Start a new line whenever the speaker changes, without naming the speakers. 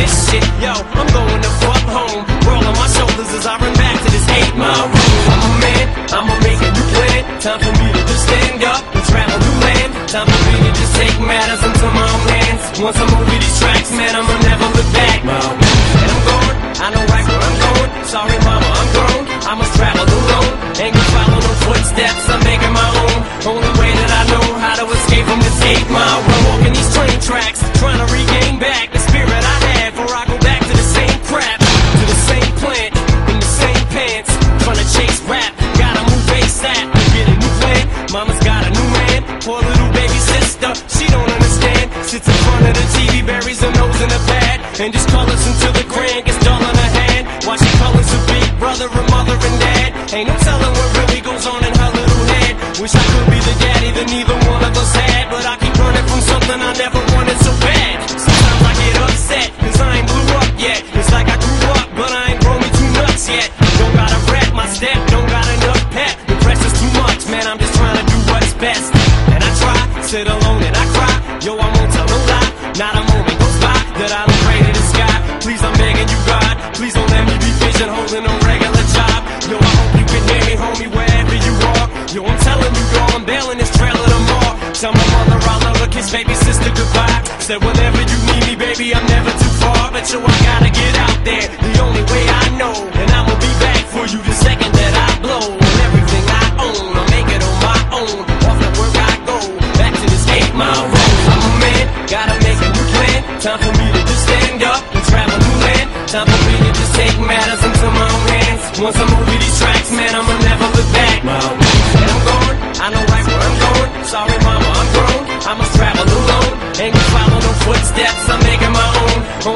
this shit. Yo, I'm going the fuck home. Roll on my shoulders as I run back to this 8-mile road. I'm a man, I'ma make a new plan. Time for me to just stand up and travel new land. Time for me to just take matters into my own hands. Once I'm over these tracks, man, I'ma never look back. And I'm going, I know right where I'm going. Sorry mama, I'm grown, I must travel alone. Ain't gonna follow no footsteps, I'm making my own. Only way that I know how to escape from this 8-mile road. Walking these train tracks, trying to regain back the spirit I had before I go back to the same crap, to the same plant, in the same pants, trying to chase rap. Gotta move ASAP, get a new plan. Mama's got a new man, poor little baby sister, she don't understand. Sits in front of the TV, buries her nose in the pad, and just colors until the grand gets dull in her hand. While she colors her big brother, her mother and dad. Ain't no telling what really goes on in her little head. Wish I could be the daddy that neither one of us had, but I keep running from something I never wanted so bad. Sometimes I get upset, cause I ain't blew up yet. It's like I grew up, but I ain't grown me too nuts yet. Don't gotta rap my step, don't got enough pep. The pressure's too much, man, I'm just trying to do what's best. And I try, sit alone and I cry. Yo, I won't tell no lie, not a moment goes by that I don't pray to the sky. Please, I'm begging you, God, please don't let me be pigeonholed in a regular job. Yo, I hope you can hear me, homie, wherever you are. Yo, I'm telling you, girl, I'm bailing this trailer tomorrow. Tell my mother I love her, kiss baby sister goodbye. Said whenever you need me, baby, I'm never too far. But yo, I gotta get out there, the only way I know. And I'ma be back for you the second that I blow. And everything I own, I'll make it on my own. Off the work I go, back to this 8-mile road. I'm a man, gotta make a new plan. Time for me to just stand up and travel new land. Time for me to just take matters into my own hands. Once I'm over these tracks, man, I'ma never look back. And I'm going, I know right where I'm going. Sorry mama, I'm grown, I must travel alone. Ain't gonna follow no footsteps, I'm making my own.